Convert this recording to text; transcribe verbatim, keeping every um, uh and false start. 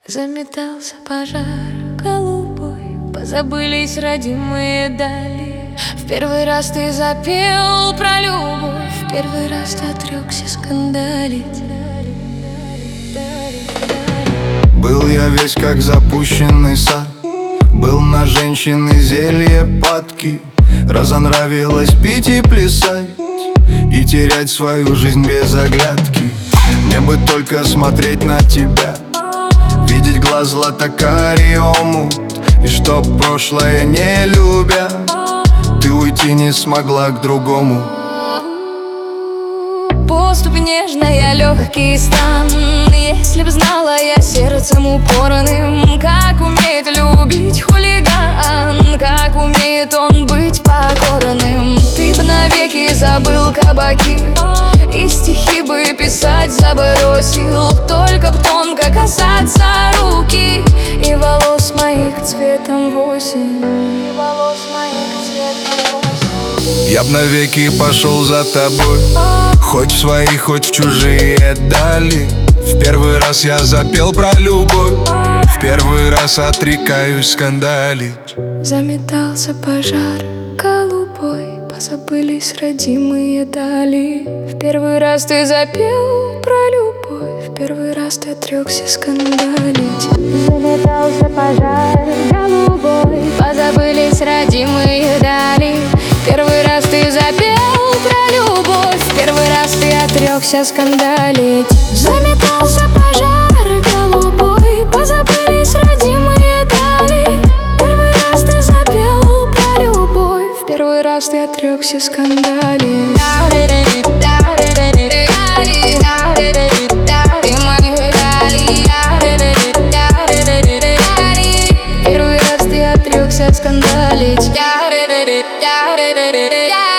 Заметался пожар голубой, позабылись родимые дали. В первый раз ты запел про любовь, в первый раз ты отрекся скандалить. Был я весь как запущенный сад, был на женщины зелье падки. Разонравилось пить и плясать, и терять свою жизнь без оглядки. Мне бы только смотреть на тебя, видеть глаз златокарий омут, и чтоб прошлое не любя, ты уйти не смогла к другому. Поступь нежная, легкий стан. Если б знала я сердцем упорным, как умеет любить хулиган, как умеет он быть покорным. Ты б навеки забыл кабаки, и стихи бы писать забросил. Только б тонко касаться руки и волос моих цветом в осень, и волос моих цветом в осень. Я б навеки пошел за тобой, хоть в свои, хоть в чужие дали. В первый раз я запел про любовь, в первый раз отрекаюсь скандалить. Заметался пожар голубой, позабылись родимые дали. В первый раз ты запел про любовь, в первый раз ты отрекся скандалить. Заметался пожар голубой, позабылись родимые дали. Первый раз ты запел про любовь, в первый раз ты отрекся скандалить. Заметался пожар голубой, позабылись родимые дали. Первый раз ты запел про любовь, в первый раз ты отрекся скандалить. Первый раз ты отрекся скандалить.